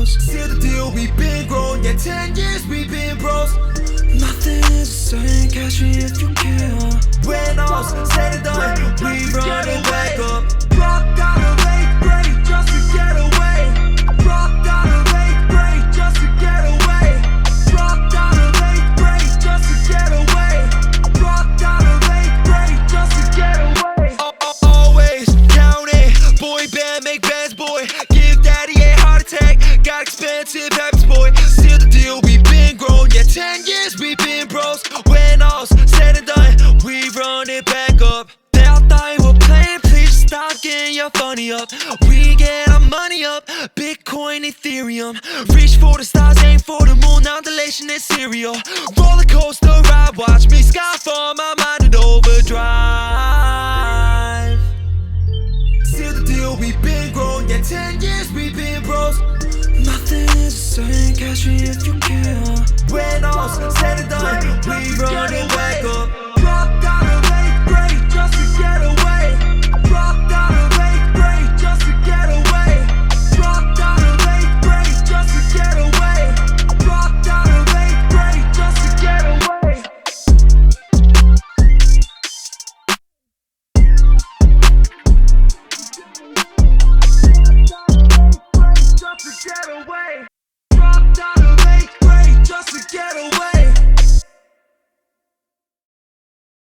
bros. Seal the deal, we've been grown. Yeah, 10 years we've been bros. Nothing is the same, catch me if you can. When all's said and done, we run it back up. Dropped out of 8th grade just to get away. Dropped out of 8th grade just to get away. Dropped out of 8th grade just to get away. Dropped out of 8th grade just to get away. Always counting, boy band make bands, boy. Give daddy a heart attack, got expensive habits, boy. Seal the deal, we've been grown. Yeah, 10 years we've been bros. When all's said and done, we run it back up. They all thought we were playing, please stop getting your funny up. We get our money up, Bitcoin, Ethereum. Reach for the stars, aim for the moon, undulation is serial. Roller coaster ride, watch me skyfall, my mind in overdrive. Seal the deal, we've been grown. Yeah, 10 years we've been bros. Nothing is the same, catch me if you can. When all's said and done, we run it back up. Dropped out of 8th grade just to get away. Dropped out of 8th grade just to get away. Dropped out of 8th grade just to get away. Dropped out of 8th grade just to get away. Just to get away. Dropped out of 8th grade just to get away.